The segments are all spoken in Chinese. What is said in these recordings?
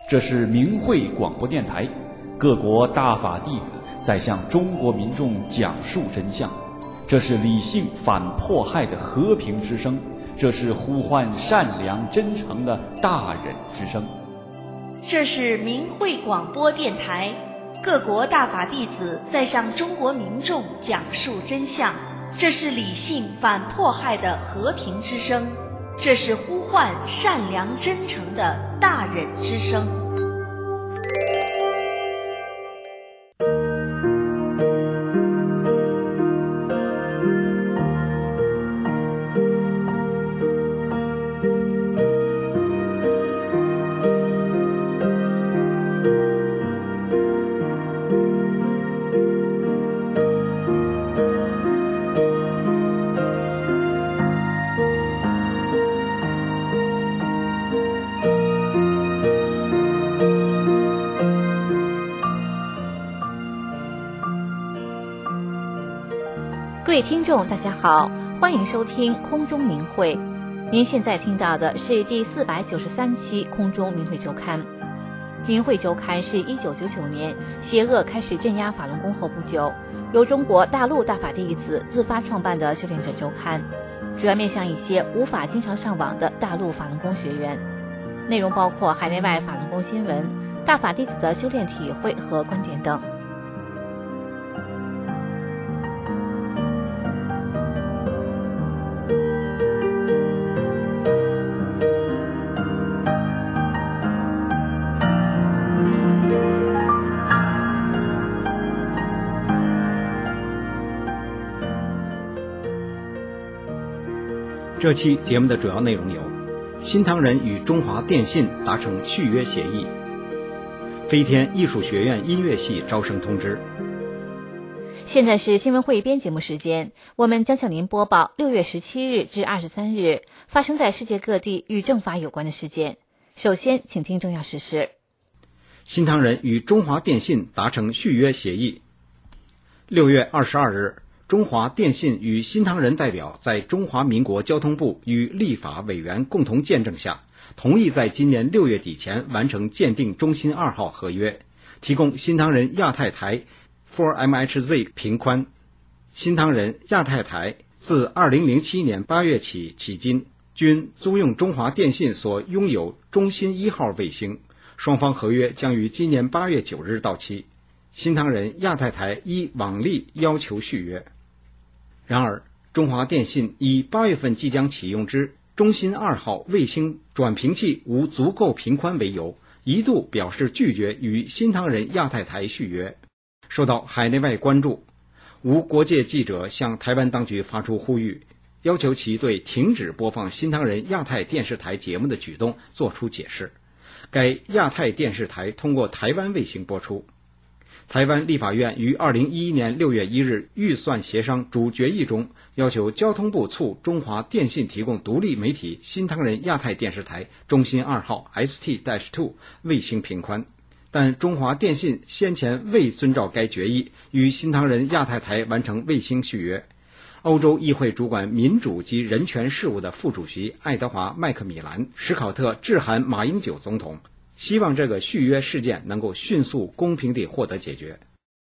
这是明慧广播电台，各国大法弟子在向中国民众讲述真相。这是理性反迫害的和平之声，这是呼唤善良真诚的大忍之声。 这是明慧广播电台，各国大法弟子在向中国民众讲述真相。这是理性反迫害的和平之声，这是呼唤善良真诚的大忍之声。 各位听众大家好，欢迎收听空中明慧。您现在听到的是第493期空中明慧周刊。明慧周刊是1999年邪恶开始镇压法轮功后不久，由中国大陆大法弟子自发创办的修炼者周刊，主要面向一些无法经常上网的大陆法轮功学员，内容包括海内外法轮功新闻、大法弟子的修炼体会和观点等。 这期节目的主要内容有：新唐人与中华电信达成续约协议；飞天艺术学院音乐系招生通知。 现在是新闻汇编节目时间，我们将向您播报6月17日至23日发生在世界各地与政法有关的事件。首先，请听重要时事。 新唐人与中华电信达成续约协议。6月22日，中华电信与新唐人代表在中华民国交通部与立法委员共同见证下，同意在今年6月底前完成鉴定中新2号合约，提供新唐人亚太台 4MHZ 频宽。新唐人亚太台自2007年8月起今，均租用中华电信所拥有中新1号卫星，双方合约将于今年8月9日到期。新唐人亚太台依往例要求续约。然而，中华电信以8月份即将启用之中新2号卫星转频器无足够频宽为由，一度表示拒绝与新唐人亚太台续约。受到海内外关注，无国界记者向台湾当局发出呼吁，要求其对停止播放新唐人亚太电视台节目的举动作出解释。该亚太电视台通过台湾卫星播出。台湾立法院于2011年6月1日预算协商主决议中，要求交通部促中华电信提供独立媒体新唐人亚太电视台中新2号 ST-2 卫星频宽，但中华电信先前未遵照该决议，与新唐人亚太台完成卫星续约。欧洲议会主管民主及人权事务的副主席爱德华·麦克米兰·史考特致函马英九总统，希望这个续约事件能够迅速公平地获得解决。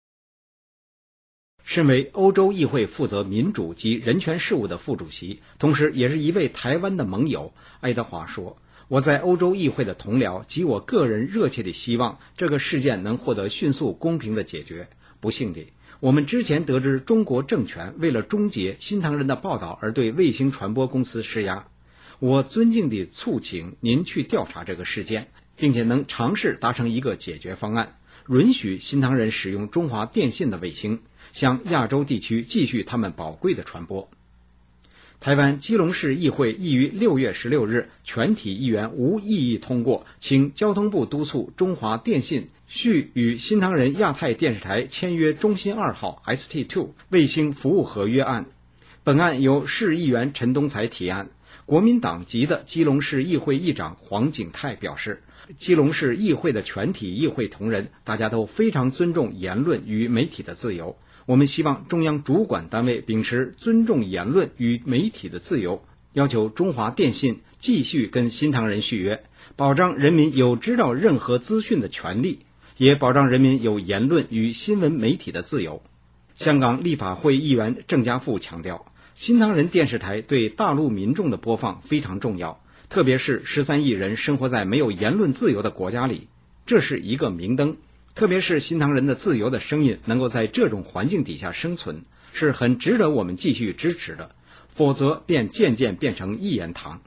身为欧洲议会负责民主及人权事务的副主席，同时也是一位台湾的盟友，爱德华说，我在欧洲议会的同僚及我个人热切地希望这个事件能获得迅速公平的解决。不幸地，我们之前得知中国政权为了终结新唐人的报道而对卫星传播公司施压。我尊敬地促请您去调查这个事件，并且能尝试达成一个解决方案，允许新唐人使用中华电信的卫星，向亚洲地区继续他们宝贵的传播。台湾基隆市议会亦于6月16日全体议员无异议通过，请交通部督促中华电信续与新唐人亚太电视台签约中新2号 ST-2 卫星服务合约案。本案由市议员陈东才提案。国民党籍的基隆市议会议长黄景泰表示，基隆市议会的全体议会同仁大家都非常尊重言论与媒体的自由，我们希望中央主管单位秉持尊重言论与媒体的自由，要求中华电信继续跟新唐人续约， 保障人民有知道任何资讯的权利，也保障人民有言论与新闻媒体的自由。香港立法会议员郑家富强调，新唐人电视台对大陆民众的播放非常重要，特别是13亿人生活在没有言论自由的国家里，这是一个明灯。特别是新唐人的自由的声音能够在这种环境底下生存，是很值得我们继续支持的，否则便渐渐变成一言堂。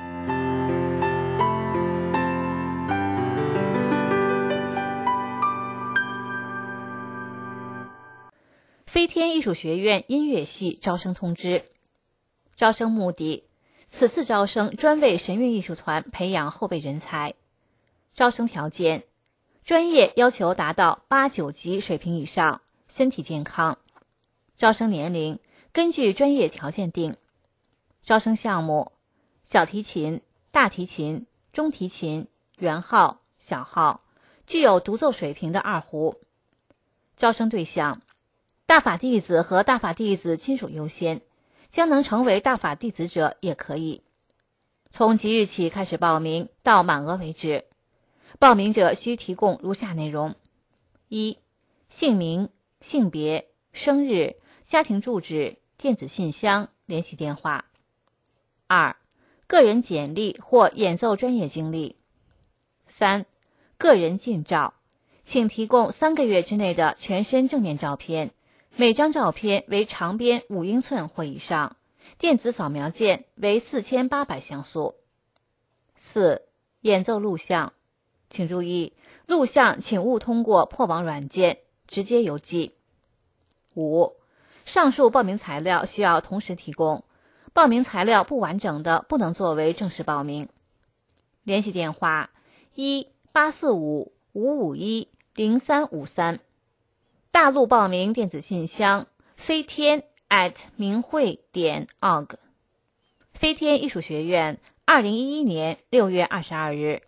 飞天艺术学院音乐系招生通知。招生目的：此次招生专为神韵艺术团培养后备人才。招生条件：专业要求达到8、9级水平以上，身体健康。招生年龄根据专业条件定。招生项目：小提琴、大提琴、中提琴、圆号、小号，具有独奏水平的二胡。招生对象：大法弟子和大法弟子亲属优先，将能成为大法弟子者也可以。从即日起开始报名，到满额为止。报名者需提供如下内容： 1. 姓名、性别、生日、家庭住址、电子信箱、联系电话。 2. 个人简历或演奏专业经历。 3. 个人近照，请提供3个月之内的全身正面照片，每张照片为长边5英寸或以上，电子扫描件为4800像素。 4. 演奏录像，请注意，录像请勿通过破网软件，直接邮寄。 5. 上述报名材料需要同时提供，报名材料不完整的不能作为正式报名。联系电话1-845-551-0353。大陆报名电子信箱飞天@明慧.org。 飞天艺术学院2011年6月22日。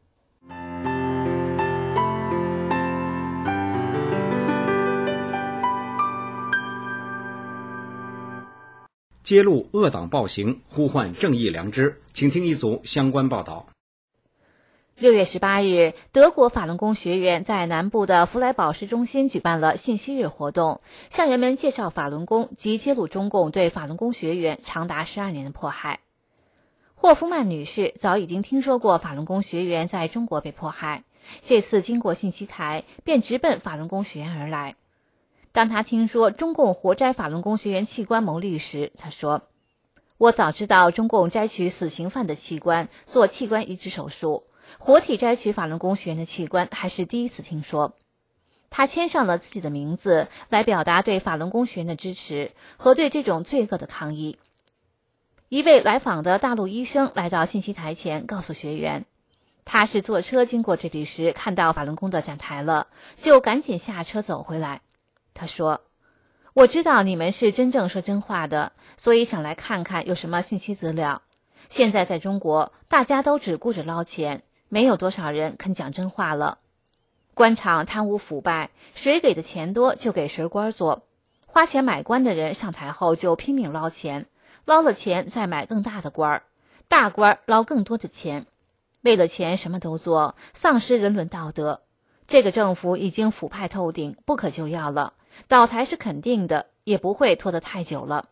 揭露恶党暴行，呼唤正义良知，请听一组相关报道。 6月18日，德国法轮功学员在南部的弗莱堡市中心举办了信息日活动，向人们介绍法轮功及揭露中共对法轮功学员长达12年的迫害。霍夫曼女士早已经听说过法轮功学员在中国被迫害，这次经过信息台便直奔法轮功学院而来。当她听说中共活摘法轮功学员器官牟利时，她说：“我早知道中共摘取死刑犯的器官做器官移植手术，活体摘取法轮功学员的器官还是第一次听说。”他签上了自己的名字，来表达对法轮功学员的支持和对这种罪恶的抗议。一位来访的大陆医生来到信息台前，告诉学员，他是坐车经过这里时看到法轮功的展台了，就赶紧下车走回来。他说：“我知道你们是真正说真话的，所以想来看看有什么信息资料。现在在中国，大家都只顾着捞钱，没有多少人肯讲真话了。官场贪污腐败，谁给的钱多就给谁官做，花钱买官的人上台后就拼命捞钱，捞了钱再买更大的官，大官捞更多的钱，为了钱什么都做，丧失人伦道德。这个政府已经腐败透顶，不可救药了，倒台是肯定的，也不会拖得太久了。”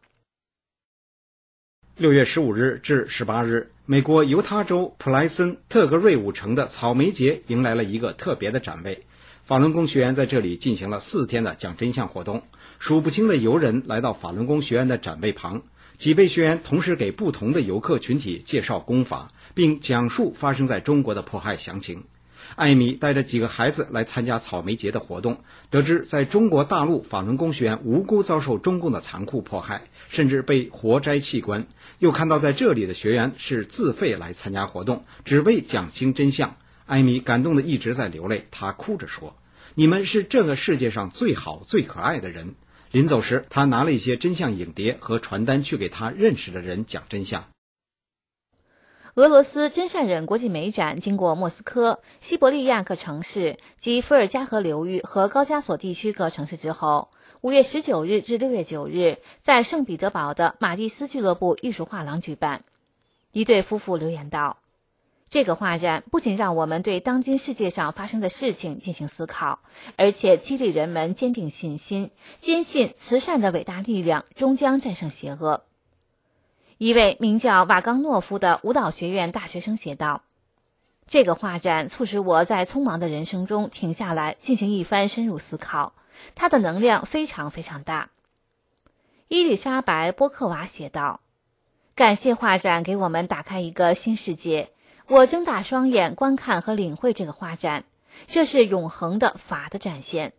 6月15日至18日，美国犹他州普莱森特格瑞伍城的草莓节迎来了一个特别的展位。法轮功学员在这里进行了4天的讲真相活动，数不清的游人来到法轮功学员的展位旁，几位学员同时给不同的游客群体介绍功法，并讲述发生在中国的迫害详情。艾米带着几个孩子来参加草莓节的活动，得知在中国大陆法轮功学员无辜遭受中共的残酷迫害，甚至被活摘器官，又看到在这里的学员是自费来参加活动，只为讲清真相。艾米感动的一直在流泪，她哭着说：“你们是这个世界上最好最可爱的人。”临走时，她拿了一些真相影碟和传单去给她认识的人讲真相。 俄罗斯真善忍国际美展经过莫斯科、西伯利亚各城市及伏尔加河流域和高加索地区各城市之后，5月19日至6月9日在圣彼得堡的马蒂斯俱乐部艺术画廊举办。一对夫妇留言道：“ 这个画展不仅让我们对当今世界上发生的事情进行思考，而且激励人们坚定信心，坚信慈善的伟大力量终将战胜邪恶。一位名叫瓦冈诺夫的舞蹈学院大学生写道：这个画展促使我在匆忙的人生中停下来进行一番深入思考，它的能量非常非常大。伊丽莎白·波克娃写道：感谢画展给我们打开一个新世界，我睁大双眼观看和领会这个画展，这是永恒的法的展现。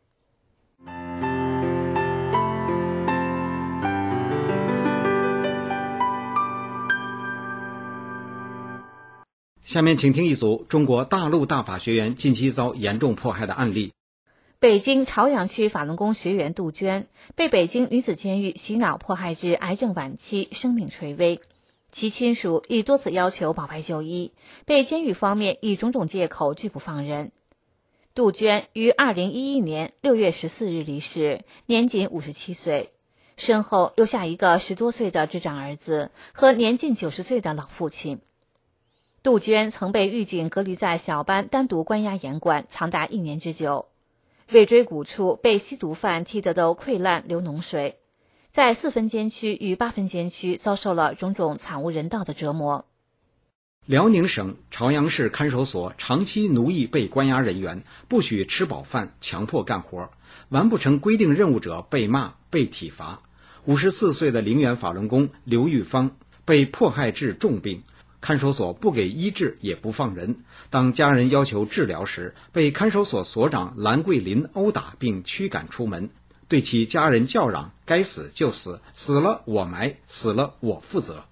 下面请听一组中国大陆大法学员近期遭严重迫害的案例。 北京朝阳区法轮功学员杜鹃被北京女子监狱洗脑迫害至癌症晚期，生命垂危。其亲属已多次要求保外就医，被监狱方面以种种借口拒不放人。杜鹃于2011年6月14日离世，年仅57岁，身后留下一个10多岁的智障儿子和年近90岁的老父亲。杜鹃曾被狱警隔离在小班单独关押严管长达1年之久，尾椎骨处被吸毒犯踢得都溃烂流脓水，在4分监区与8分监区遭受了种种惨无人道的折磨。 辽宁省朝阳市看守所长期奴役被关押人员，不许吃饱饭，强迫干活，完不成规定任务者被骂被体罚。54岁的陵园法轮功刘玉芳被迫害致重病，看守所不给医治也不放人，当家人要求治疗时，被看守所所长兰桂林殴打并驱赶出门，对其家人叫嚷：该死就死，死了我埋，死了我负责。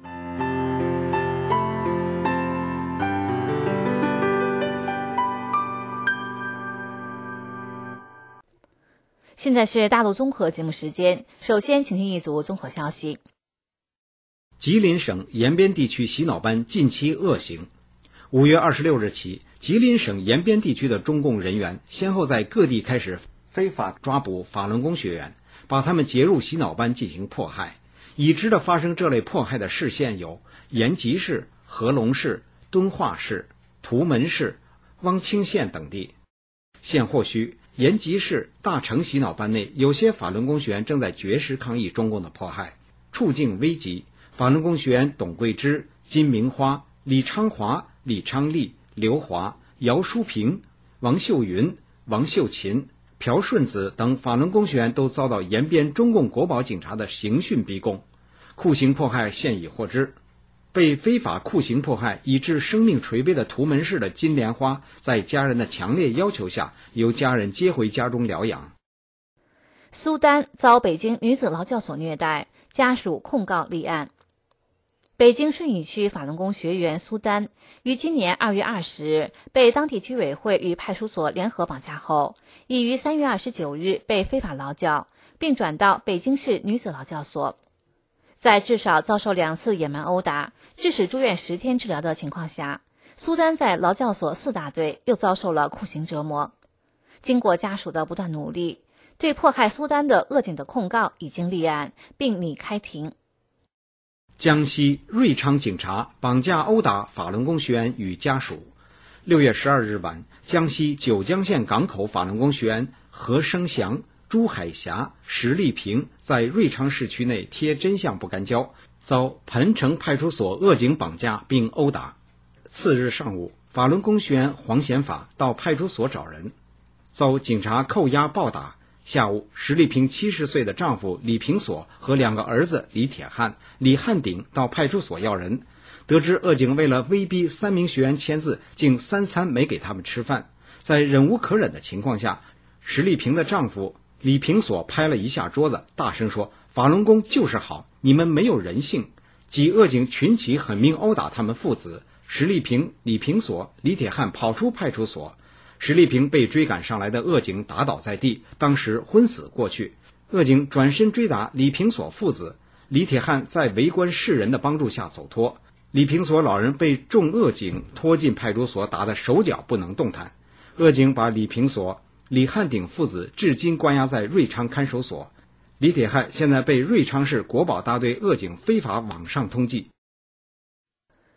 现在是大陆综合节目时间，首先请听一组综合消息。 吉林省延边地区洗脑班近期恶行。5月26日起，吉林省延边地区的中共人员先后在各地开始非法抓捕法轮功学员，把他们截入洗脑班进行迫害。已知的发生这类迫害的市县有延吉市、合龙市、敦化市、图门市、汪清县等地。现获悉，延吉市大成洗脑班内有些法轮功学员正在绝食抗议中共的迫害，处境危急。法轮功学员董桂芝、金明花、李昌华、李昌利、刘华、姚淑平、王秀云、王秀琴、朴顺子等法轮功学员都遭到延边中共国保警察的刑讯逼供，酷刑迫害现已获知。被非法酷刑迫害以致生命垂危的图门市的金莲花，在家人的强烈要求下，由家人接回家中疗养。 苏丹遭北京女子劳教所虐待，家属控告立案。北京顺义区法轮功学员苏丹于今年2月20日被当地居委会与派出所联合绑架后，已于3月29日被非法劳教，并转到北京市女子劳教所。在至少遭受2次野蛮殴打，致使住院10天治疗的情况下，苏丹在劳教所4大队又遭受了酷刑折磨。经过家属的不断努力，对迫害苏丹的恶警的控告已经立案，并拟开庭。 江西瑞昌警察绑架殴打法轮功学员与家属。6月12日晚，江西九江县港口法轮功学员何生祥、朱海霞、石丽萍在瑞昌市区内贴真相不干胶，遭彭城派出所恶警绑架并殴打。次日上午，法轮功学员黄显法到派出所找人，遭警察扣押暴打。下午，石丽萍70岁的丈夫李平所和2个儿子李铁汉、李汉鼎到派出所要人，得知恶警为了威逼3名学员签字，竟3餐没给他们吃饭。在忍无可忍的情况下，石丽萍的丈夫李平所拍了一下桌子，大声说：法轮功就是好，你们没有人性。即恶警群起狠命殴打他们父子，石丽萍、李平所、李铁汉跑出派出所。石丽萍被追赶上来的恶警打倒在地，当时昏死过去。恶警转身追打李平所父子，李铁汉在围观世人的帮助下走脱。李平所老人被众恶警拖进派出所，打得手脚不能动弹。恶警把李平所、李汉鼎父子至今关押在瑞昌看守所。李铁汉现在被瑞昌市国保大队恶警非法网上通缉。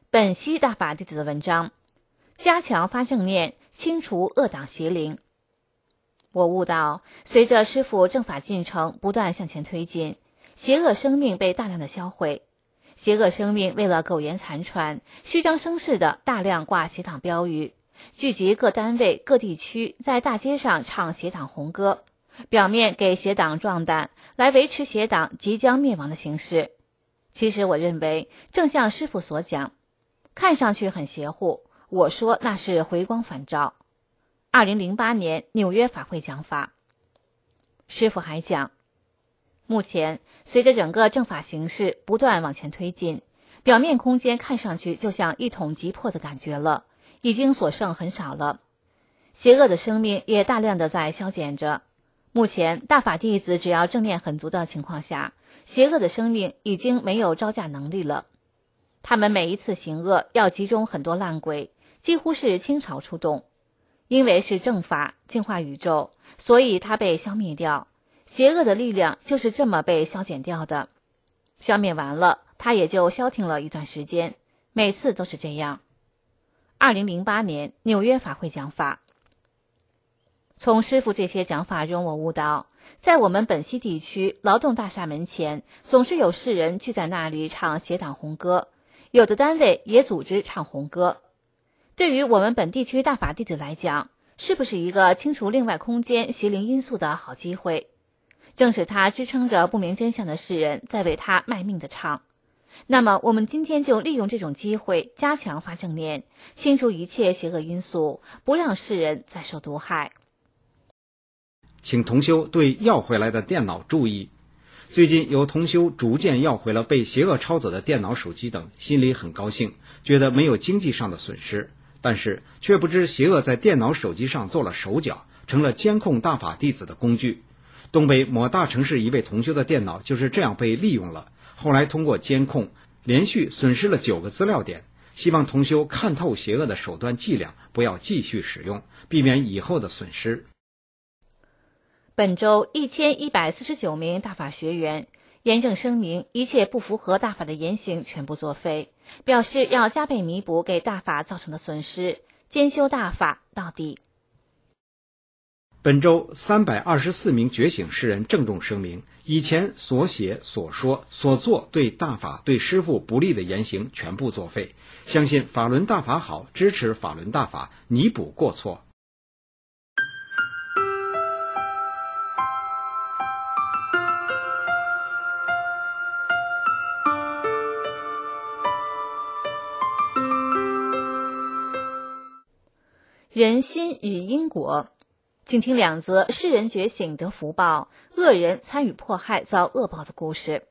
本溪大法弟子的文章，加强发正念，清除恶党邪灵。我悟到，随着师父正法进程不断向前推进，邪恶生命被大量的销毁。邪恶生命为了苟延残喘，虚张声势的大量挂邪党标语，聚集各单位各地区，在大街上唱邪党红歌，表面给邪党壮胆，来维持邪党即将灭亡的形势。其实我认为，正像师父所讲，看上去很邪乎，我说那是回光返照。2008年纽约法会讲法，师父还讲，目前随着整个正法形势不断往前推进，表面空间看上去就像一统即破的感觉了，已经所剩很少了。邪恶的生命也大量的在消减着。目前大法弟子只要正念很足的情况下，邪恶的生命已经没有招架能力了。他们每一次行恶要集中很多烂鬼，几乎是倾巢出动。因为是正法净化宇宙，所以它被消灭掉。邪恶的力量就是这么被消减掉的。消灭完了，它也就消停了一段时间，每次都是这样。2008年纽约法会讲法，从师父这些讲法中，我悟到，在我们本溪地区劳动大厦门前，总是有世人聚在那里唱邪党红歌，有的单位也组织唱红歌。对于我们本地区大法弟子来讲，是不是一个清除另外空间邪灵因素的好机会？正是他支撑着不明真相的世人在为他卖命的唱。那么我们今天就利用这种机会，加强发正念，清除一切邪恶因素，不让世人再受毒害。 请同修对要回来的电脑注意。最近有同修逐渐要回了被邪恶抄走的电脑、手机等，心里很高兴，觉得没有经济上的损失，但是却不知邪恶在电脑、手机上做了手脚，成了监控大法弟子的工具。东北某大城市一位同修的电脑就是这样被利用了，后来通过监控连续损失了9个资料点。希望同修看透邪恶的手段伎俩，不要继续使用，避免以后的损失。 本周1149名大法学员严正声明，一切不符合大法的言行全部作废，表示要加倍弥补给大法造成的损失，兼修大法到底。 本周324名觉醒世人郑重声明，以前所写、所说、所做对大法、对师父不利的言行全部作废，相信法轮大法好，支持法轮大法，弥补过错。 人心与因果，请听2则世人觉醒得福报，恶人参与迫害遭恶报的故事。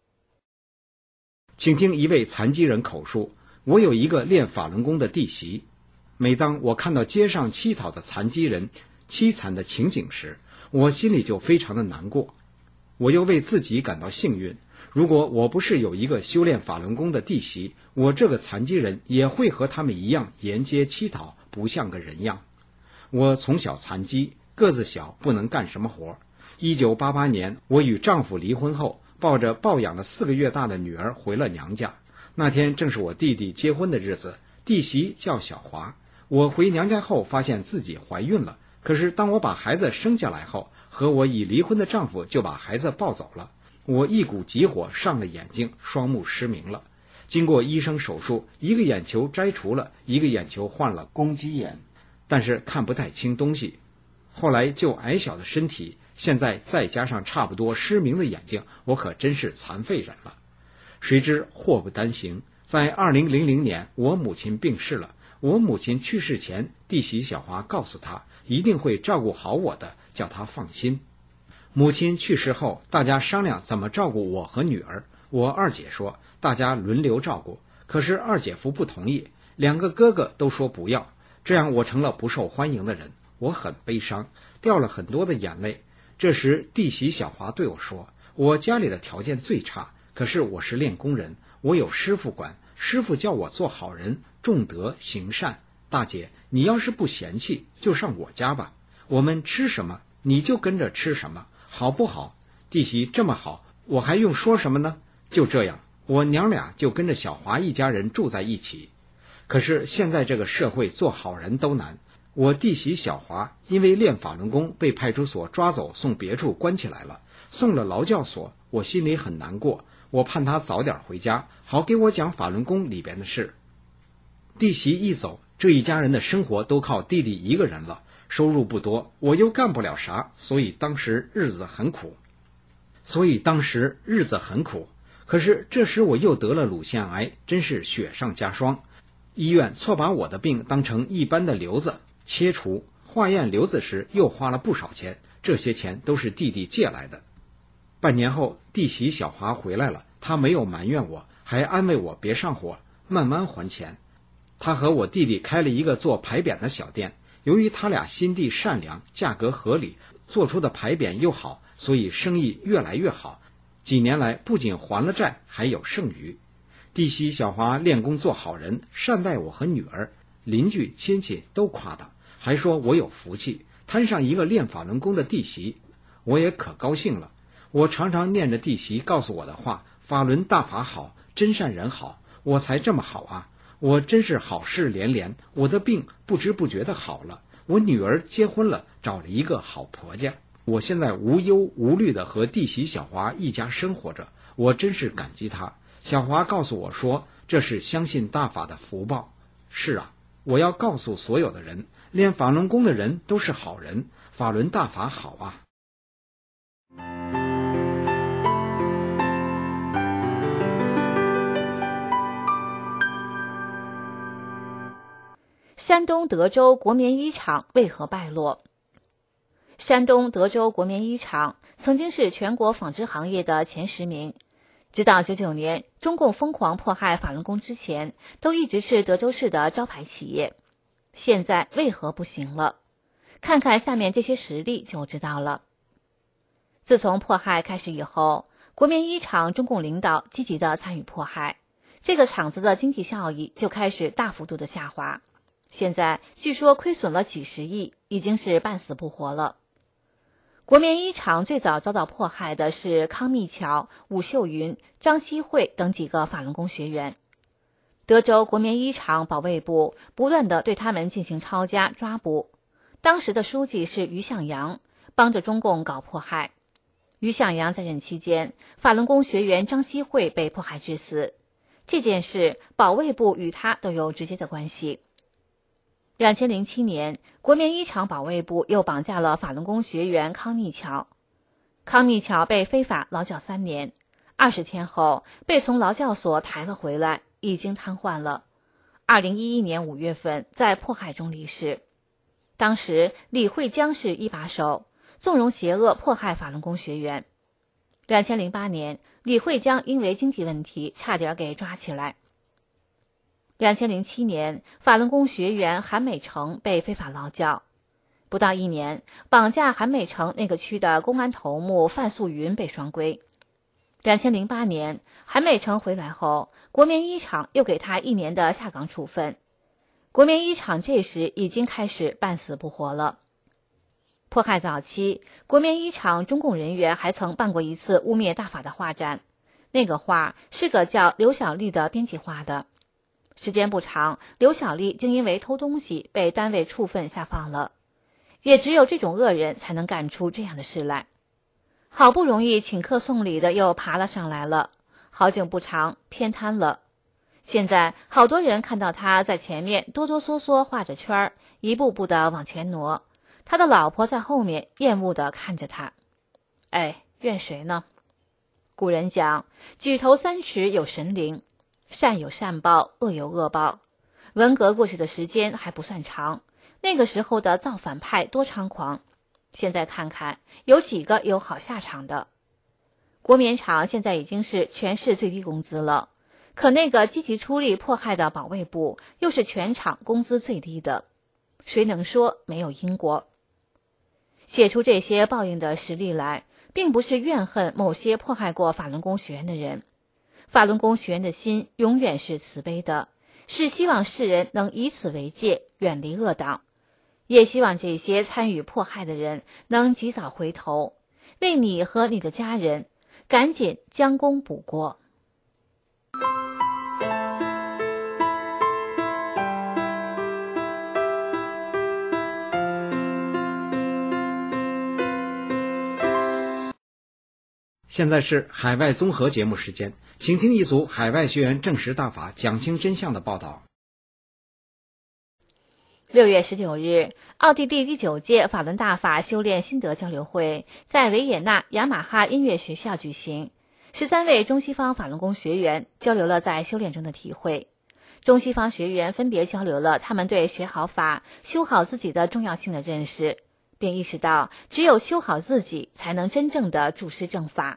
请听一位残疾人口述，我有一个练法轮功的弟媳，每当我看到街上乞讨的残疾人凄惨的情景时，我心里就非常的难过。我又为自己感到幸运，如果我不是有一个修炼法轮功的弟媳，我这个残疾人也会和他们一样沿街乞讨，不像个人样。我从小残疾，个子小，不能干什么活。1988年，我与丈夫离婚后，抱着抱养了4个月大的女儿回了娘家。那天正是我弟弟结婚的日子，弟媳叫小华。我回娘家后发现自己怀孕了，可是当我把孩子生下来后，和我已离婚的丈夫就把孩子抱走了。我一股急火上了眼睛，双目失明了。经过医生手术，一个眼球摘除了，一个眼球换了攻击眼，但是看不太清东西。后来就矮小的身体，现在再加上差不多失明的眼睛，我可真是残废人了。谁知祸不单行，在2000年，我母亲病逝了。我母亲去世前，弟媳小华告诉她，一定会照顾好我的，叫她放心。母亲去世后，大家商量怎么照顾我和女儿。我二姐说，大家轮流照顾，可是二姐夫不同意，2个哥哥都说不要，这样我成了不受欢迎的人。我很悲伤，掉了很多的眼泪。这时弟媳小华对我说，我家里的条件最差，可是我是练功人，我有师傅管，师傅叫我做好人，重德行善。大姐，你要是不嫌弃，就上我家吧，我们吃什么你就跟着吃什么，好不好？弟媳这么好，我还用说什么呢？就这样，我娘俩就跟着小华一家人住在一起。 可是现在这个社会做好人都难。我弟媳小华因为练法轮功被派出所抓走，送别处关起来了，送了劳教所，我心里很难过。我盼她早点回家，好给我讲法轮功里边的事。弟媳一走，这一家人的生活都靠弟弟一个人了，收入不多，我又干不了啥，所以当时日子很苦。可是这时我又得了乳腺癌，真是雪上加霜。医院错把我的病当成一般的瘤子，切除化验瘤子时又花了不少钱，这些钱都是弟弟借来的。半年后，弟媳小华回来了，她没有埋怨我，还安慰我别上火，慢慢还钱。她和我弟弟开了一个做牌匾的小店，由于他俩心地善良，价格合理，做出的牌匾又好，所以生意越来越好。几年来不仅还了债，还有剩余。弟媳小华练功做好人，善待我和女儿，邻居亲戚都夸她，还说我有福气，摊上一个练法轮功的弟媳，我也可高兴了。我常常念着弟媳告诉我的话，法轮大法好，真善人好，我才这么好啊！我真是好事连连，我的病不知不觉的好了，我女儿结婚了，找了一个好婆家，我现在无忧无虑的和弟媳小华一家生活着，我真是感激她。小华告诉我说，这是相信大法的福报。是啊，我要告诉所有的人，练法轮功的人都是好人，法轮大法好啊。 山东德州国棉衣厂为何败落？山东德州国棉衣厂曾经是全国纺织行业的前10名，直到99年中共疯狂迫害法轮功之前，都一直是德州市的招牌企业。现在为何不行了？看看下面这些实例就知道了。自从迫害开始以后，国棉衣厂中共领导积极的参与迫害，这个厂子的经济效益就开始大幅度的下滑。现在据说亏损了几十亿，已经是半死不活了。国棉衣厂最早遭到迫害的是康密巧、武秀云、张希慧等几个法轮功学员。德州国棉衣厂保卫部不断地对他们进行抄家抓捕。当时的书记是于向阳，帮着中共搞迫害。于向阳在任期间，法轮功学员张希慧被迫害致死。这件事保卫部与他都有直接的关系。2007年，国棉衣厂保卫部又绑架了法轮功学员康密巧。康密巧被非法劳教3年，20天后被从劳教所抬了回来，已经瘫痪了。2011年5月份在迫害中离世。当时李慧江是一把手，纵容邪恶迫害法轮功学员。2008年，李慧江因为经济问题差点给抓起来。2007年，法轮功学员韩美成被非法劳教。不到1年，绑架韩美成那个区的公安头目范素云被双规。2008年，韩美成回来后，国棉衣厂又给他1年的下岗处分。国棉衣厂这时已经开始半死不活了。迫害早期，国棉衣厂中共人员还曾办过一次污蔑大法的画展，那个画是个叫刘小丽的编辑画的。时间不长，刘小丽竟因为偷东西被单位处分下放了。也只有这种恶人才能干出这样的事来。好不容易请客送礼的又爬了上来了，好景不长，偏瘫了。现在好多人看到他在前面哆哆嗦嗦画着圈儿，一步步的往前挪，他的老婆在后面厌恶地看着他。哎，怨谁呢？古人讲，举头3尺有神灵，善有善报，恶有恶报。文革过去的时间还不算长，那个时候的造反派多猖狂，现在看看有几个有好下场的。国棉厂现在已经是全市最低工资了，可那个积极出力迫害的保卫部又是全厂工资最低的，谁能说没有因果？写出这些报应的实例来，并不是怨恨某些迫害过法轮功学员的人，法轮功学员的心永远是慈悲的，是希望世人能以此为戒，远离恶党，也希望这些参与迫害的人能及早回头，为你和你的家人赶紧将功补过。 现在是海外综合节目时间，请听一组海外学员证实大法讲清真相的报道。 6月19日，奥地利第9届法轮大法修炼心得交流会在维也纳雅马哈音乐学校举行。13位中西方法轮功学员交流了在修炼中的体会。中西方学员分别交流了他们对学好法、修好自己的重要性的认识，并意识到只有修好自己，才能真正的注师正法。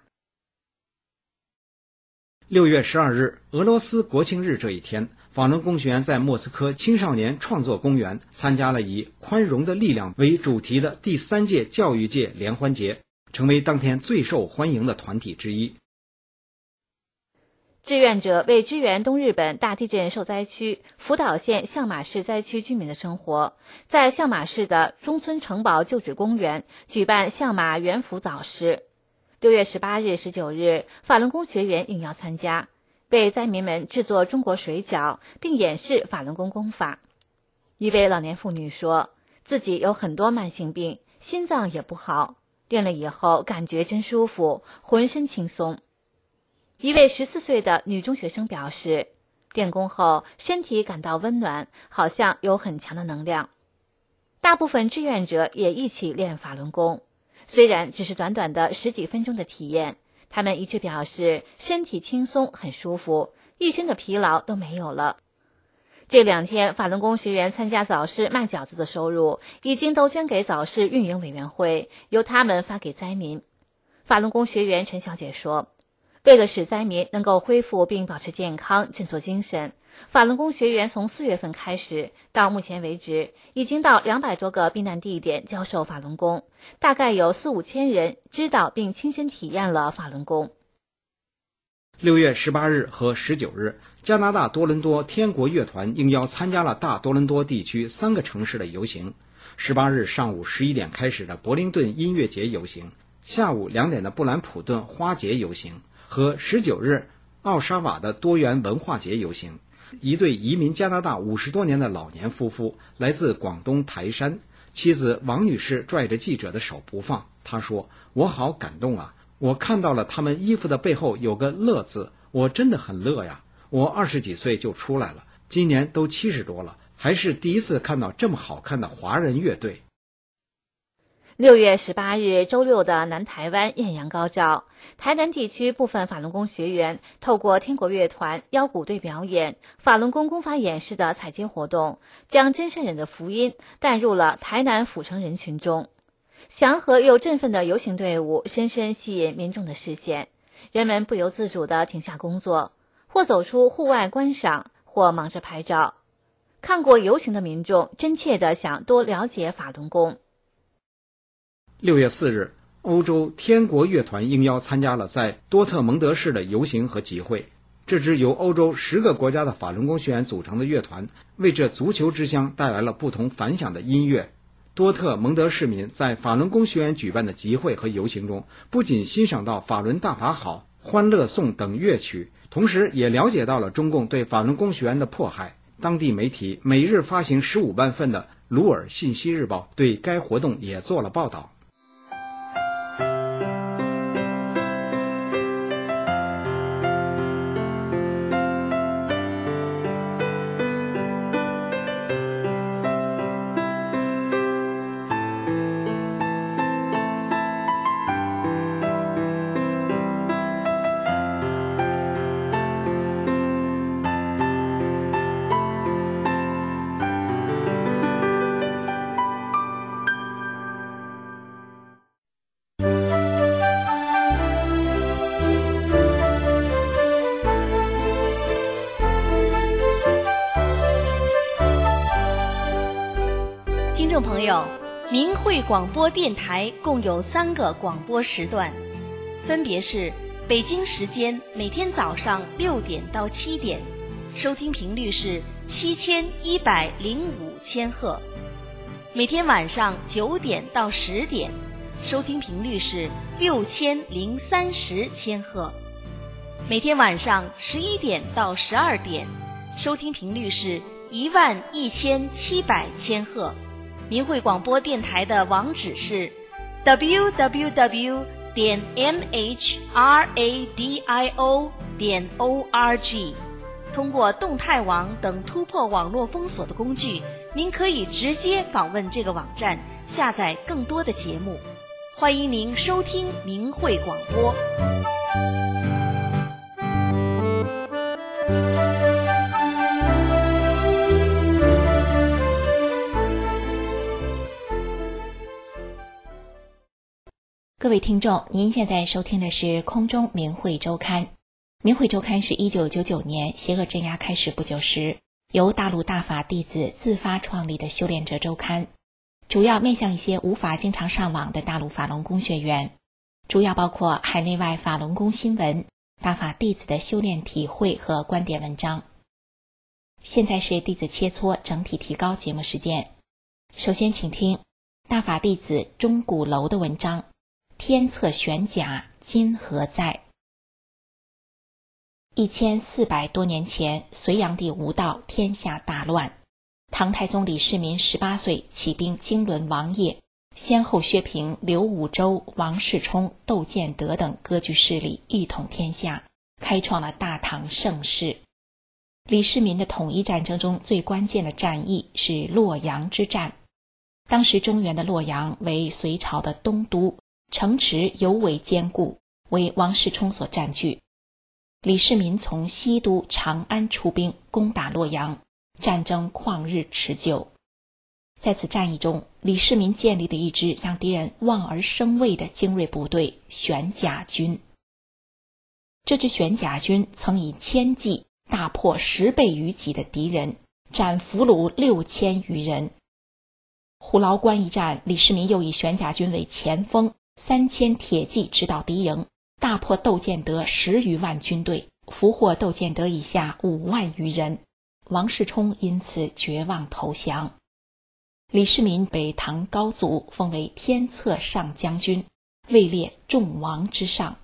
6月12日，俄罗斯国庆日这一天，法轮功学员在莫斯科青少年创作公园参加了以宽容的力量为主题的第3届教育界联欢节，成为当天最受欢迎的团体之一。 志愿者为支援东日本大地震受灾区福岛县相马市灾区居民的生活，在相马市的中村城堡旧址公园举办相马元福早市。6月18日、19日，法轮功学员应邀参加，为灾民们制作中国水饺，并演示法轮功功法。一位老年妇女说，自己有很多慢性病，心脏也不好，练了以后感觉真舒服，浑身轻松。一位14岁的女中学生表示，练功后身体感到温暖，好像有很强的能量。大部分志愿者也一起练法轮功，虽然只是短短的10几分钟的体验，他们一致表示身体轻松很舒服，一身的疲劳都没有了。这2天法轮功学员参加早市卖饺子的收入已经都捐给早市运营委员会，由他们发给灾民。法轮功学员陈小姐说，为了使灾民能够恢复并保持健康，振作精神，法轮功学员从4月份开始，到目前为止，已经到200多个避难地点教授法轮功，大概有4、5千人知道并亲身体验了法轮功。 6月18日和19日，加拿大多伦多天国乐团应邀参加了大多伦多地区3个城市的游行。18日上午11点开始的柏林顿音乐节游行，下午2点的布兰普顿花节游行，和19日奥沙瓦的多元文化节游行。一对移民加拿大50多年的老年夫妇来自广东台山，妻子王女士拽着记者的手不放，她说，我好感动啊，我看到了他们衣服的背后有个乐字，我真的很乐呀，我20几岁就出来了，今年都70多了，还是第一次看到这么好看的华人乐队。 6月18日周六的南台湾艳阳高照，台南地区部分法轮功学员透过天国乐团腰鼓队表演、法轮功功法演示的采接活动，将真善忍的福音带入了台南府城人群中。祥和又振奋的游行队伍深深吸引民众的视线，人们不由自主地停下工作，或走出户外观赏，或忙着拍照。看过游行的民众真切地想多了解法轮功。 6月4日，欧洲天国乐团应邀参加了在多特蒙德市的游行和集会。这支由欧洲10个国家的法轮功学员组成的乐团，为这足球之乡带来了不同凡响的音乐。多特蒙德市民在法轮功学员举办的集会和游行中，不仅欣赏到法轮大法好、欢乐颂等乐曲，同时也了解到了中共对法轮功学员的迫害。当地媒体每日发行15万份的鲁尔信息日报对该活动也做了报道。 听众朋友，明慧广播电台共有3个广播时段，分别是北京时间每天早上6点到7点，收听频率是7105千赫；每天晚上9点到10点，收听频率是6030千赫；每天晚上11点到12点，收听频率是11700千赫。明慧广播电台的网址是 www.rti.org.tw。 MHRadio.org。通过动态网等突破网络封锁的工具，您可以直接访问这个网站，下载更多的节目。欢迎您收听明慧广播。 各位听众，您现在收听的是空中明慧周刊。明慧周刊是1999年邪恶镇压开始不久时，由大陆大法弟子自发创立的修炼者周刊，主要面向一些无法经常上网的大陆法轮功学员，主要包括海内外法轮功新闻、大法弟子的修炼体会和观点文章。现在是弟子切磋整体提高节目时间，首先请听大法弟子钟鼓楼的文章《天策玄甲今何在》。1400多年前，隋炀帝无道，天下大乱。唐太宗李世民18岁起兵经纶王业，先后削平刘武周、王世充、窦建德等割据势力，一统天下，开创了大唐盛世。李世民的统一战争中最关键的战役是洛阳之战。当时中原的洛阳为隋朝的东都，城池尤为坚固，为王世充所占据。李世民从西都长安出兵攻打洛阳，战争旷日持久。在此战役中，李世民建立了一支让敌人望而生畏的精锐部队玄甲军。这支玄甲军曾以千骑大破10倍于己的敌人，斩俘虏6000余人。虎牢关一战，李世民又以玄甲军为前锋，3000铁骑直捣敌营，大破窦建德10余万军队，俘获窦建德以下5万余人。王世充因此绝望投降。李世民被唐高祖封为天策上将军，位列众王之上。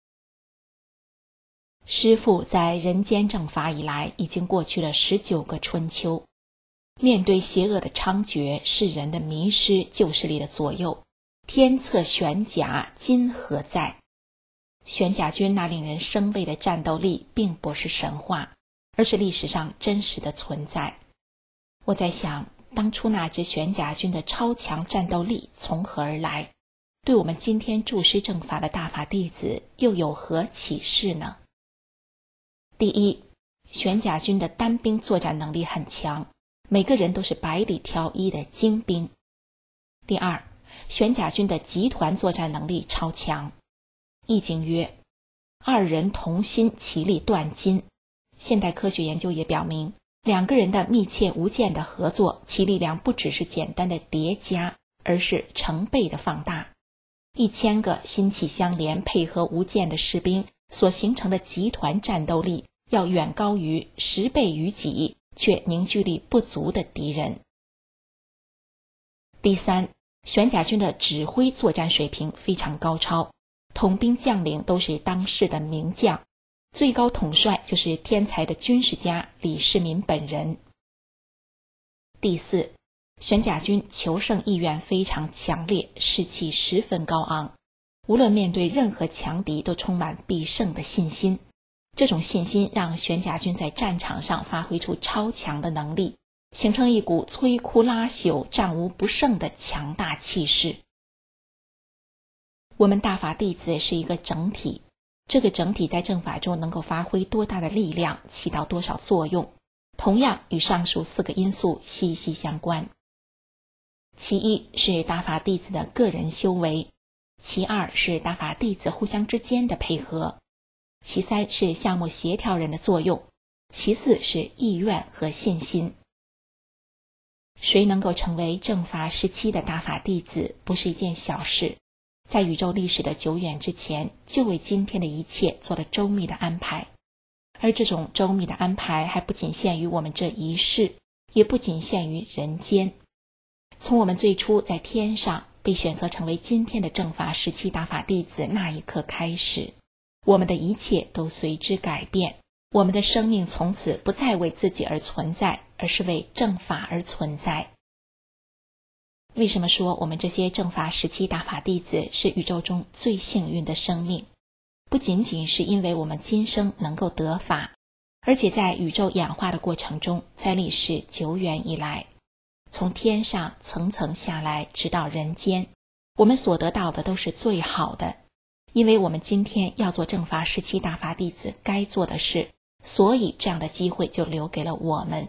师父在人间正法以来，已经过去了19个春秋。面对邪恶的猖獗，世人的迷失，旧势力的左右，天策玄甲今何在？玄甲军那令人生畏的战斗力并不是神话，而是历史上真实的存在。我在想，当初那支玄甲军的超强战斗力从何而来？对我们今天注师正法的大法弟子又有何启示呢？第一，玄甲军的单兵作战能力很强，每个人都是百里挑一的精兵。第二，玄甲军的集团作战能力超强。易经曰：二人同心，其利断金。现代科学研究也表明，两个人的密切无间的合作，其力量不只是简单的叠加，而是成倍的放大。1000个心气相连、配合无间的士兵所形成的集团战斗力，要远高于10倍于己却凝聚力不足的敌人。第三，玄甲军的指挥作战水平非常高超，统兵将领都是当世的名将，最高统帅就是天才的军事家李世民本人。第四，玄甲军求胜意愿非常强烈，士气十分高昂，无论面对任何强敌都充满必胜的信心。这种信心让玄甲军在战场上发挥出超强的能力，形成一股摧枯拉朽、战无不胜的强大气势。我们大法弟子是一个整体，这个整体在正法中能够发挥多大的力量，起到多少作用，同样与上述4个因素息息相关。其一是大法弟子的个人修为，其二是大法弟子互相之间的配合，其三是项目协调人的作用，其四是意愿和信心。谁能够成为正法时期的大法弟子，不是一件小事，在宇宙历史的久远之前，就为今天的一切做了周密的安排。而这种周密的安排还不仅限于我们这一世，也不仅限于人间。从我们最初在天上被选择成为今天的正法时期大法弟子那一刻开始，我们的一切都随之改变，我们的生命从此不再为自己而存在，而是为正法而存在。 为什么说我们这些正法时期大法弟子是宇宙中最幸运的生命？不仅仅是因为我们今生能够得法，而且在宇宙演化的过程中，在历史久远以来，从天上层层下来直到人间，我们所得到的都是最好的。因为我们今天要做正法时期大法弟子该做的事，所以这样的机会就留给了我们。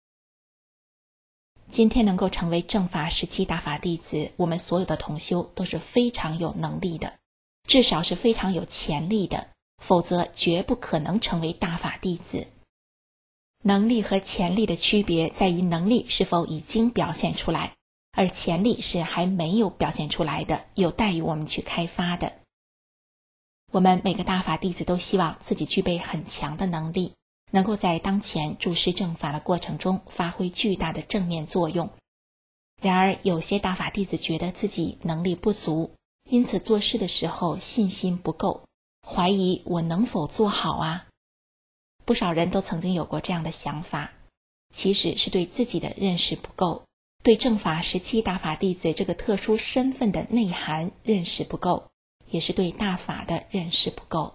今天能够成为正法时期大法弟子，我们所有的同修都是非常有能力的，至少是非常有潜力的，否则绝不可能成为大法弟子。能力和潜力的区别在于能力是否已经表现出来，而潜力是还没有表现出来的，有待于我们去开发的。我们每个大法弟子都希望自己具备很强的能力，能够在当前注释正法的过程中发挥巨大的正面作用。然而有些大法弟子觉得自己能力不足，因此做事的时候信心不够，怀疑我能否做好啊？不少人都曾经有过这样的想法，其实是对自己的认识不够，对正法时期大法弟子这个特殊身份的内涵认识不够，也是对大法的认识不够。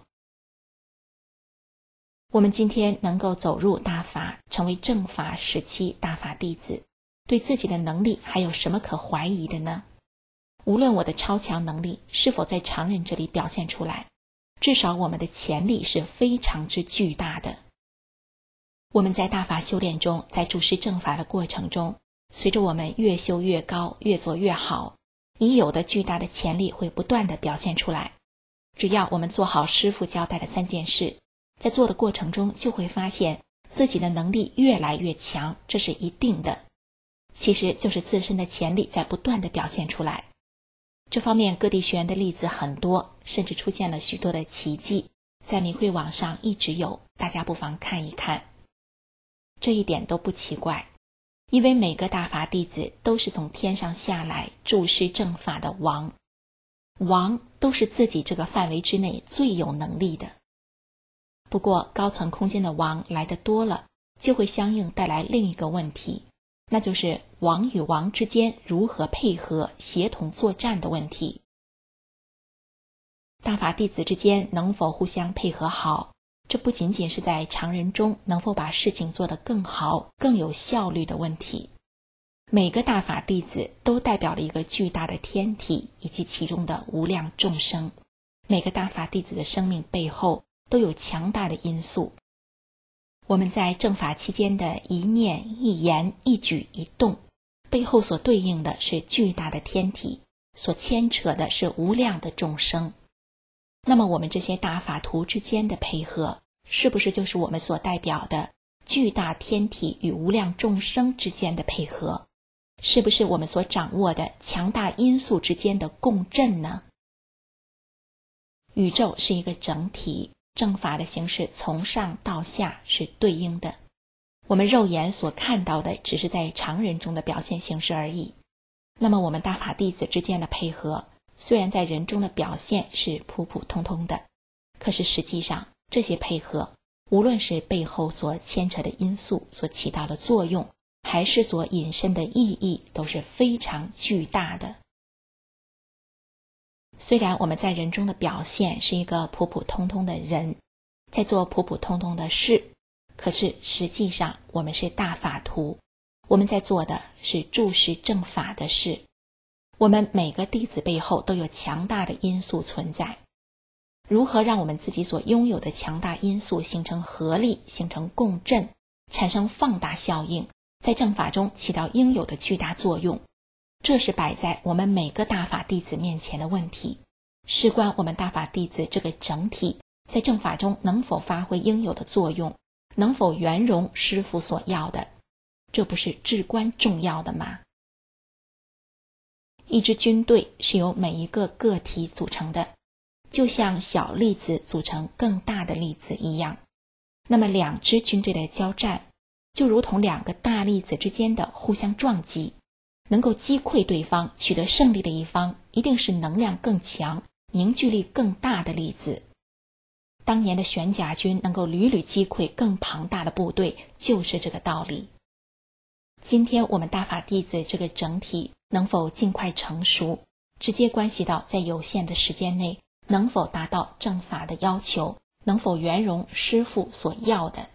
我们今天能够走入大法，成为正法时期大法弟子，对自己的能力还有什么可怀疑的呢？无论我的超强能力是否在常人这里表现出来，至少我们的潜力是非常之巨大的。我们在大法修炼中，在注释正法的过程中，随着我们越修越高，越做越好，已有的巨大的潜力会不断地表现出来。只要我们做好师父交代的3件事，在做的过程中就会发现自己的能力越来越强，这是一定的。其实就是自身的潜力在不断地表现出来。这方面各地学员的例子很多，甚至出现了许多的奇迹，在明慧网上一直有，大家不妨看一看。这一点都不奇怪，因为每个大法弟子都是从天上下来注释正法的王，王都是自己这个范围之内最有能力的。不过高层空间的王来得多了，就会相应带来另一个问题，那就是王与王之间如何配合协同作战的问题。大法弟子之间能否互相配合好，这不仅仅是在常人中能否把事情做得更好更有效率的问题。每个大法弟子都代表了一个巨大的天体以及其中的无量众生，每个大法弟子的生命背后都有强大的因素。我们在正法期间的一念一言一举一动，背后所对应的是巨大的天体，所牵扯的是无量的众生。那么我们这些大法徒之间的配合，是不是就是我们所代表的巨大天体与无量众生之间的配合？是不是我们所掌握的强大因素之间的共振呢？宇宙是一个整体，正法的形式从上到下是对应的，我们肉眼所看到的只是在常人中的表现形式而已。那么我们大法弟子之间的配合，虽然在人中的表现是普普通通的，可是实际上这些配合，无论是背后所牵扯的因素所起到的作用，还是所引申的意义，都是非常巨大的。虽然我们在人中的表现是一个普普通通的人，在做普普通通的事，可是实际上我们是大法徒，我们在做的是注释正法的事。我们每个弟子背后都有强大的因素存在，如何让我们自己所拥有的强大因素形成合力，形成共振，产生放大效应，在正法中起到应有的巨大作用，这是摆在我们每个大法弟子面前的问题，事关我们大法弟子这个整体在正法中能否发挥应有的作用，能否圆融师父所要的，这不是至关重要的吗？一支军队是由每一个个体组成的，就像小粒子组成更大的粒子一样。那么2支军队的交战，就如同2个大粒子之间的互相撞击，能够击溃对方取得胜利的一方，一定是能量更强、凝聚力更大的粒子。当年的玄甲军能够屡屡击溃更庞大的部队，就是这个道理。今天我们大法弟子这个整体能否尽快成熟，直接关系到在有限的时间内能否达到正法的要求，能否圆融师父所要的。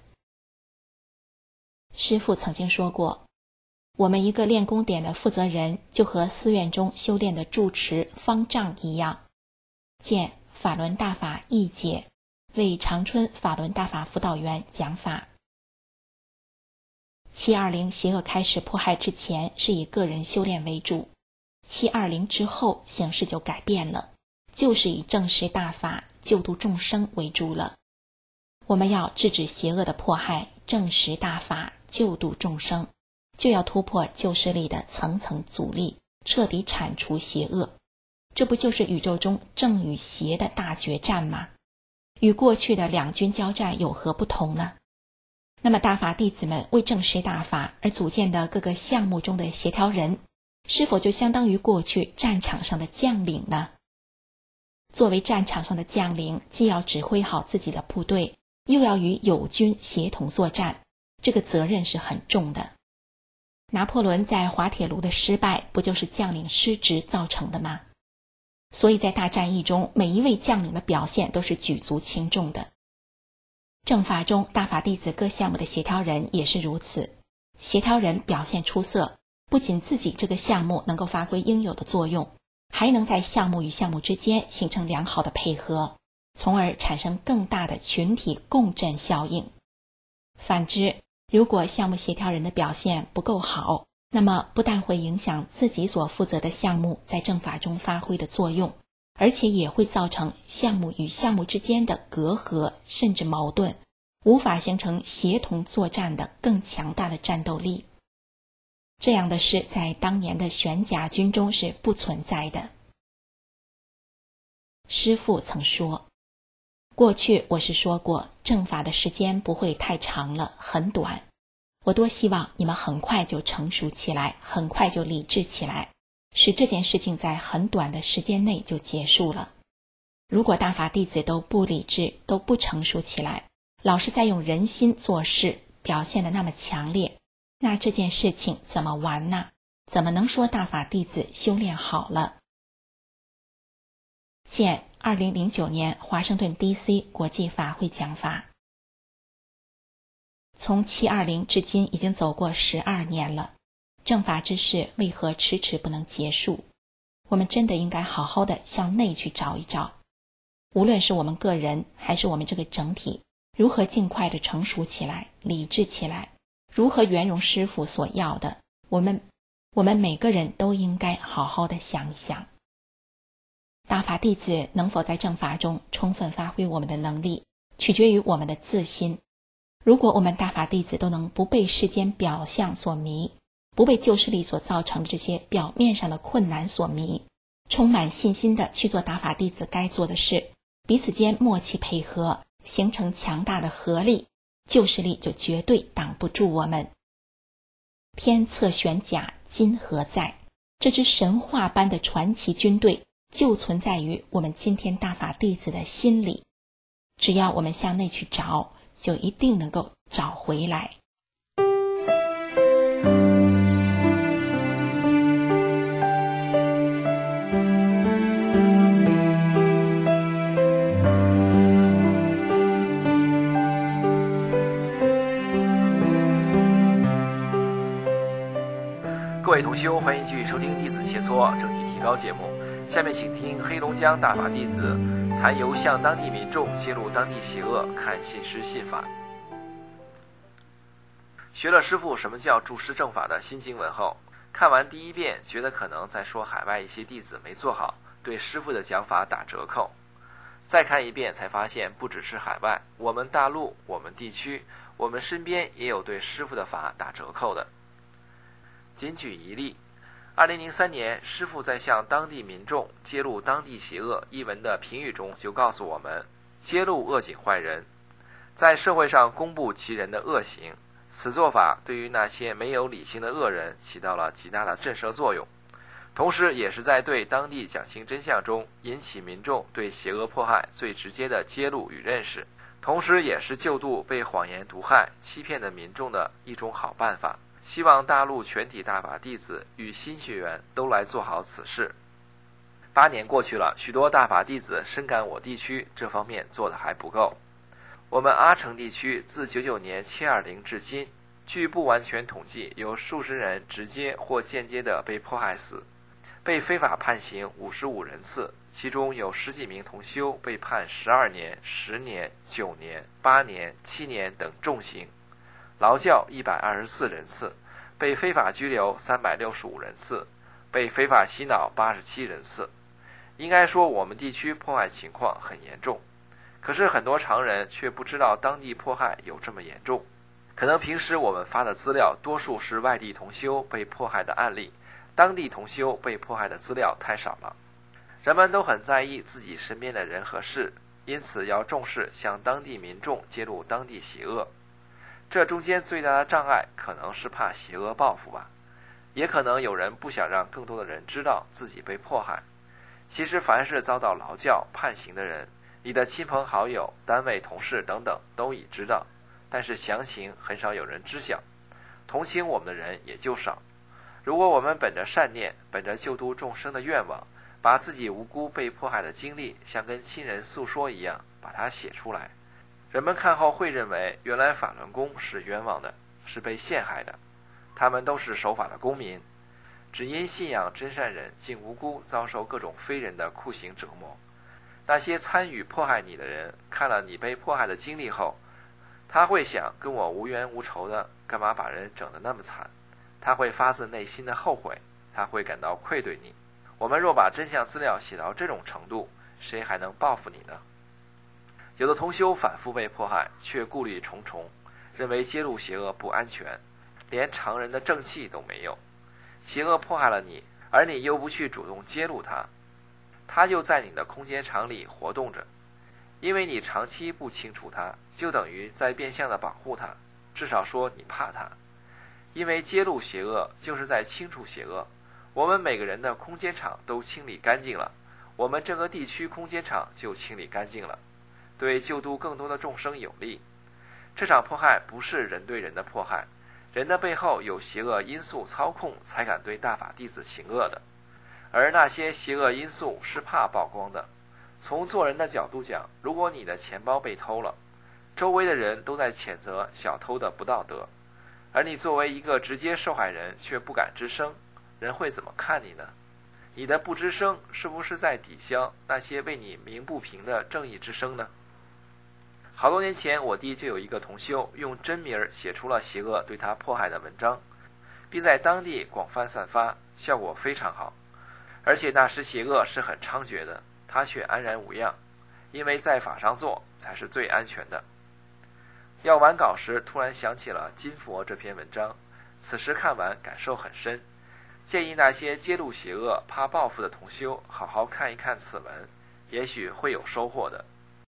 师父曾经说过，我们一个练功点的负责人就和寺院中修炼的住持方丈一样，见法轮大法译解，为长春法轮大法辅导员讲法。720邪恶开始迫害之前是以个人修炼为主，720之后形势就改变了，就是以正实大法救度众生为主了。我们要制止邪恶的迫害，正实大法救度众生，就要突破旧势力的层层阻力，彻底铲除邪恶。这不就是宇宙中正与邪的大决战吗？与过去的两军交战有何不同呢？那么大法弟子们为正实大法而组建的各个项目中的协调人，是否就相当于过去战场上的将领呢？作为战场上的将领，既要指挥好自己的部队，又要与友军协同作战，这个责任是很重的。拿破仑在滑铁卢的失败，不就是将领失职造成的吗？所以在大战役中，每一位将领的表现都是举足轻重的。正法中大法弟子各项目的协调人也是如此，协调人表现出色，不仅自己这个项目能够发挥应有的作用，还能在项目与项目之间形成良好的配合，从而产生更大的群体共振效应。反之，如果项目协调人的表现不够好，那么不但会影响自己所负责的项目在正法中发挥的作用，而且也会造成项目与项目之间的隔阂甚至矛盾，无法形成协同作战的更强大的战斗力。这样的事在当年的玄甲军中是不存在的。师父曾说，过去我是说过，正法的时间不会太长了，很短。我多希望你们很快就成熟起来，很快就理智起来，使这件事情在很短的时间内就结束了。如果大法弟子都不理智，都不成熟起来，老是在用人心做事，表现得那么强烈，那这件事情怎么完呢？怎么能说大法弟子修炼好了？见2009年华盛顿 DC 国际法会讲法。从720至今已经走过12年了，正法之事为何迟迟不能结束？我们真的应该好好的向内去找一找，无论是我们个人还是我们这个整体，如何尽快的成熟起来，理智起来，如何圆融师父所要的，我们每个人都应该好好的想一想。大法弟子能否在正法中充分发挥我们的能力，取决于我们的自心。如果我们大法弟子都能不被世间表象所迷，不被旧势力所造成的这些表面上的困难所迷，充满信心的去做大法弟子该做的事，彼此间默契配合，形成强大的合力，旧势力就绝对挡不住我们。天策玄甲，今何在？这支神话般的传奇军队就存在于我们今天大法弟子的心里，只要我们向内去找，就一定能够找回来。 各位同修，欢迎继续收听弟子切磋正题提高节目。下面请听黑龙江大法弟子谈由向当地民众揭露当地邪恶，看信师信法。学了师父什么叫注师正法的新经文后，看完第一遍觉得可能在说海外一些弟子没做好，对师父的讲法打折扣。再看一遍才发现，不只是海外，我们大陆、我们地区、我们身边也有对师父的法打折扣的。仅举一例，2003年师父在向当地民众揭露当地邪恶一文的评语中就告诉我们，揭露恶警坏人，在社会上公布其人的恶行，此做法对于那些没有理性的恶人起到了极大的震慑作用，同时也是在对当地讲清真相中引起民众对邪恶迫害最直接的揭露与认识，同时也是救度被谎言毒害欺骗的民众的一种好办法， 希望大陆全体大法弟子与新学员都来做好此事。8年过去了，许多大法弟子深感我地区这方面做得还不够。我们阿城地区自99年720至今，据不完全统计，有数十人直接或间接地被迫害死，被非法判刑55人次，其中有10几名同修被判12年、10年、9年、8年、7年等重刑，劳教124人次，被非法拘留365人次，被非法洗脑87人次。应该说我们地区迫害情况很严重，可是很多常人却不知道当地迫害有这么严重。可能平时我们发的资料多数是外地同修被迫害的案例，当地同修被迫害的资料太少了。人们都很在意自己身边的人和事，因此要重视向当地民众揭露当地邪恶。这中间最大的障碍可能是怕邪恶报复吧，也可能有人不想让更多的人知道自己被迫害。其实凡是遭到劳教判刑的人，你的亲朋好友、单位同事等等都已知道，但是详情很少有人知晓，同情我们的人也就少。如果我们本着善念，本着救度众生的愿望，把自己无辜被迫害的经历像跟亲人诉说一样把它写出来，人们看后会认为原来法轮功是冤枉的，是被陷害的，他们都是守法的公民，只因信仰真善人，竟无辜遭受各种非人的酷刑折磨。那些参与迫害你的人看了你被迫害的经历后，他会想，跟我无冤无仇的，干嘛把人整得那么惨？他会发自内心的后悔，他会感到愧对你。我们若把真相资料写到这种程度，谁还能报复你呢？有的同修反复被迫害，却顾虑重重，认为揭露邪恶不安全，连常人的正气都没有。邪恶迫害了你，而你又不去主动揭露它，它又在你的空间场里活动着。因为你长期不清除它，就等于在变相的保护它，至少说你怕它。因为揭露邪恶就是在清除邪恶，我们每个人的空间场都清理干净了，我们整个地区空间场就清理干净了，对救度更多的众生有利。这场迫害不是人对人的迫害，人的背后有邪恶因素操控，才敢对大法弟子行恶的，而那些邪恶因素是怕曝光的。从做人的角度讲，如果你的钱包被偷了，周围的人都在谴责小偷的不道德，而你作为一个直接受害人却不敢吱声，人会怎么看你呢？你的不吱声是不是在抵消那些为你鸣不平的正义之声呢？好多年前，我弟就有一个同修用真名写出了邪恶对他迫害的文章，并在当地广泛散发，效果非常好。而且那时邪恶是很猖獗的，他却安然无恙，因为在法上做才是最安全的。要完稿时，突然想起了金佛这篇文章，此时看完感受很深，建议那些揭露邪恶怕报复的同修好好看一看此文，也许会有收获的。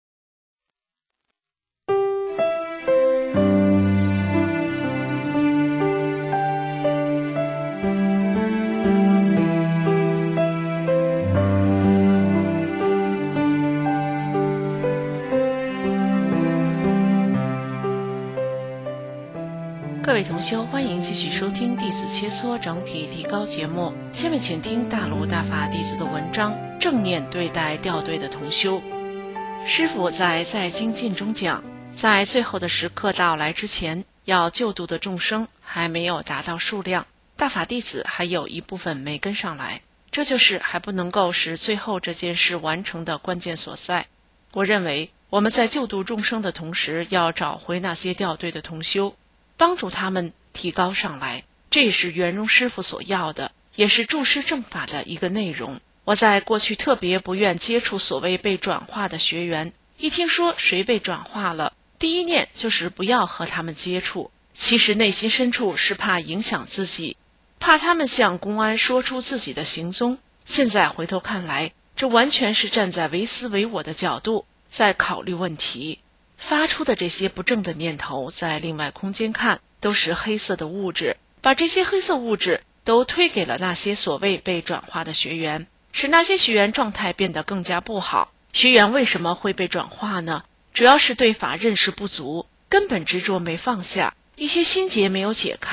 各位同修，欢迎继续收听弟子切磋整体提高节目。下面请听大陆大法弟子的文章：正念对待掉队的同修。师父在精进中讲，在最后的时刻到来之前，要救度的众生还没有达到数量，大法弟子还有一部分没跟上来，这就是还不能够使最后这件事完成的关键所在。我认为我们在救度众生的同时，要找回那些掉队的同修，帮助他们提高上来，这也是圆融师父所要的，也是注师正法的一个内容。我在过去特别不愿接触所谓被转化的学员，一听说谁被转化了，第一念就是不要和他们接触。其实内心深处是怕影响自己，怕他们向公安说出自己的行踪。现在回头看来，这完全是站在为私为我的角度在考虑问题。发出的这些不正的念头，在另外空间看都是黑色的物质，把这些黑色物质都推给了那些所谓被转化的学员，使那些学员状态变得更加不好。学员为什么会被转化呢？主要是对法认识不足，根本执着没放下，一些心结没有解开，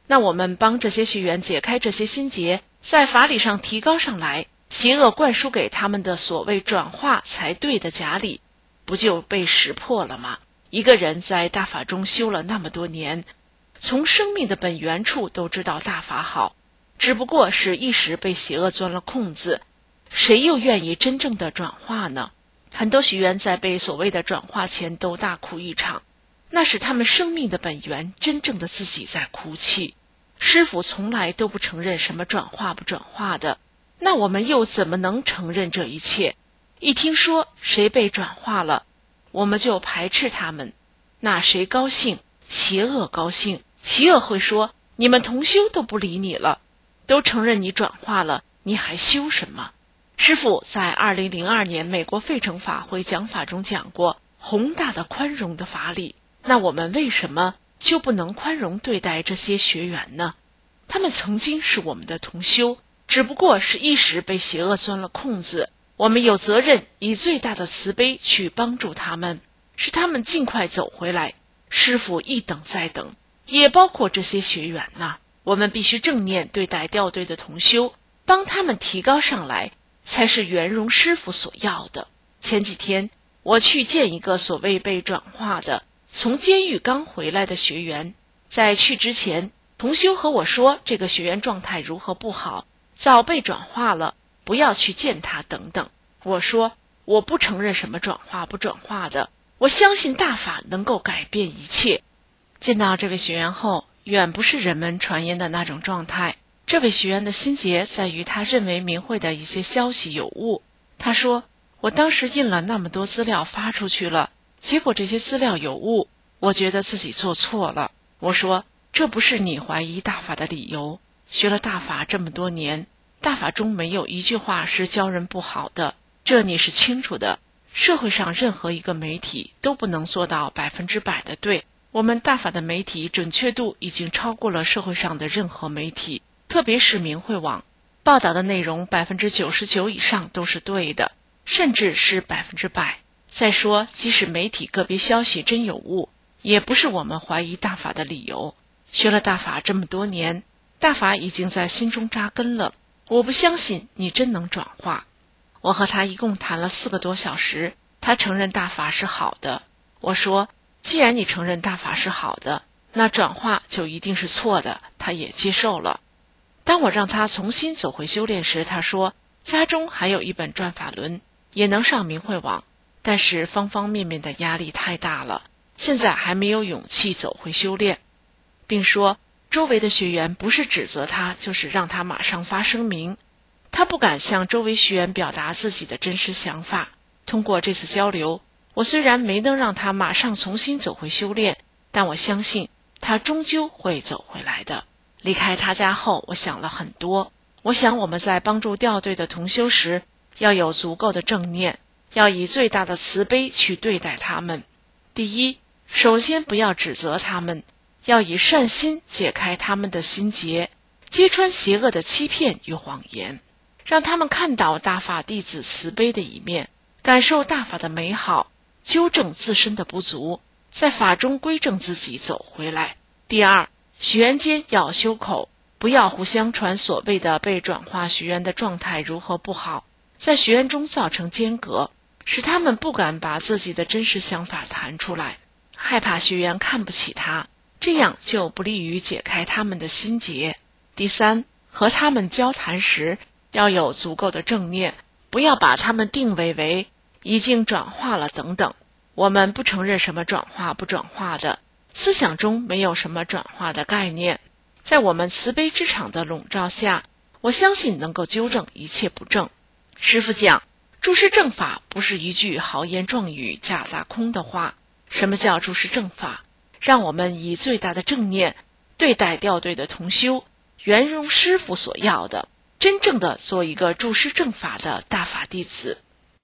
那我们帮这些学员解开这些心结，在法理上提高上来，邪恶灌输给他们的所谓转化才对的假理，不就被识破了吗？一个人在大法中修了那么多年，从生命的本源处都知道大法好，只不过是一时被邪恶钻了空子，谁又愿意真正的转化呢？很多学员在被所谓的转化前都大哭一场，那是他们生命的本源真正的自己在哭泣。师父从来都不承认什么转化不转化的，那我们又怎么能承认这一切？一听说谁被转化了，我们就排斥他们。那谁高兴？邪恶高兴。邪恶会说，你们同修都不理你了，都承认你转化了，你还修什么？师父在2002年美国费城法会讲法中讲过宏大的宽容的法理，那我们为什么就不能宽容对待这些学员呢？他们曾经是我们的同修，只不过是一时被邪恶钻了空子，我们有责任以最大的慈悲去帮助他们，使他们尽快走回来。师父一等再等，也包括这些学员呐。我们必须正念对待掉队的同修，帮他们提高上来，才是圆融师父所要的。前几天我去见一个所谓被转化的从监狱刚回来的学员，在去之前，同修和我说这个学员状态如何不好，早被转化了，不要去见他等等。我说我不承认什么转化不转化的，我相信大法能够改变一切。见到这位学员后，远不是人们传言的那种状态。这位学员的心结在于他认为明慧的一些消息有误。他说，我当时印了那么多资料发出去了，结果这些资料有误，我觉得自己做错了。我说，这不是你怀疑大法的理由。学了大法这么多年，大法中没有一句话是教人不好的，这你是清楚的。社会上任何一个媒体都不能做到100%的对，我们大法的媒体准确度已经超过了社会上的任何媒体，特别是明慧网报道的内容99%以上都是对的，甚至是100%。再说，即使媒体个别消息真有误，也不是我们怀疑大法的理由。学了大法这么多年，大法已经在心中扎根了，我不相信你真能转化。我和他一共谈了4个多小时，他承认大法是好的。我说，既然你承认大法是好的，那转化就一定是错的，他也接受了。当我让他重新走回修炼时，他说家中还有一本转法轮，也能上明慧网，但是方方面面的压力太大了，现在还没有勇气走回修炼，并说周围的学员不是指责他，就是让他马上发声明。他不敢向周围学员表达自己的真实想法。通过这次交流，我虽然没能让他马上重新走回修炼，但我相信他终究会走回来的。离开他家后，我想了很多。我想我们在帮助掉队的同修时，要有足够的正念，要以最大的慈悲去对待他们。第一，首先不要指责他们，要以善心解开他们的心结，揭穿邪恶的欺骗与谎言，让他们看到大法弟子慈悲的一面，感受大法的美好，纠正自身的不足，在法中归正自己，走回来。第二，学员间要修口，不要互相传所谓的被转化学员的状态如何不好，在学员中造成间隔，使他们不敢把自己的真实想法谈出来，害怕学员看不起他，这样就不利于解开他们的心结。第三，和他们交谈时要有足够的正念，不要把他们定位为已经转化了等等。我们不承认什么转化不转化的，思想中没有什么转化的概念。在我们慈悲之场的笼罩下，我相信能够纠正一切不正。师父讲，诸师正法不是一句豪言壮语假大空的话。什么叫诸师正法？让我们以最大的正念对待掉队的同修，圆融师父所要的，真正的做一个诸师正法的大法弟子。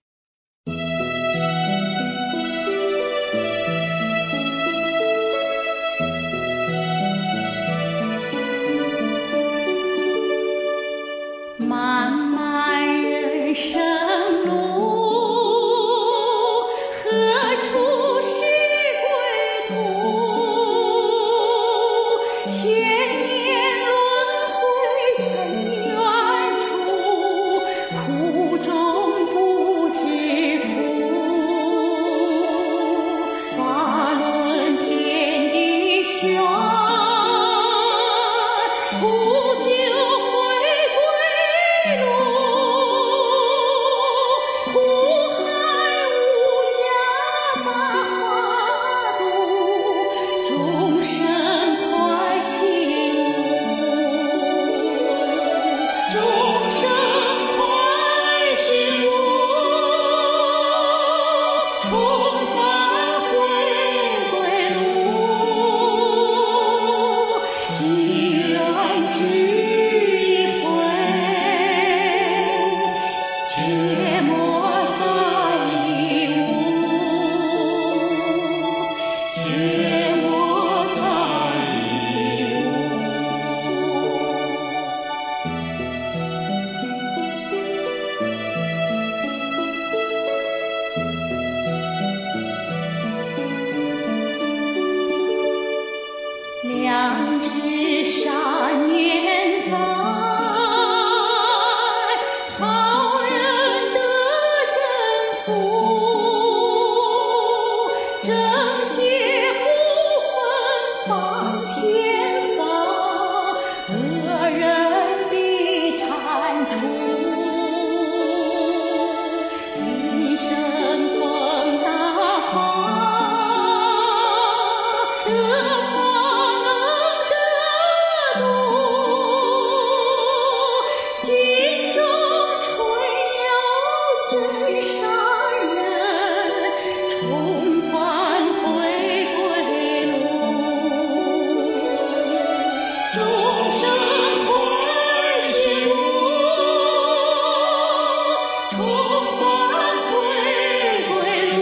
漫漫人生路，何处是归途？千年两只山岩在，好人得真福，正邪不分邦天法，恶人必铲除。今生逢大法，心中纯有真善人，重返回归路，众生欢喜路，重返回归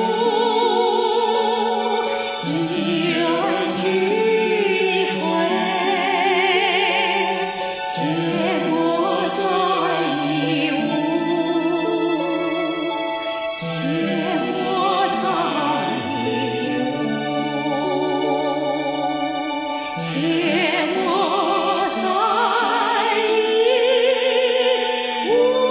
路，机缘聚会，切莫再疑无，切莫再疑无，切莫再疑无。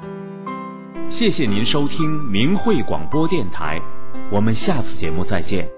谢谢您收听明慧广播电台，我们下次节目再见。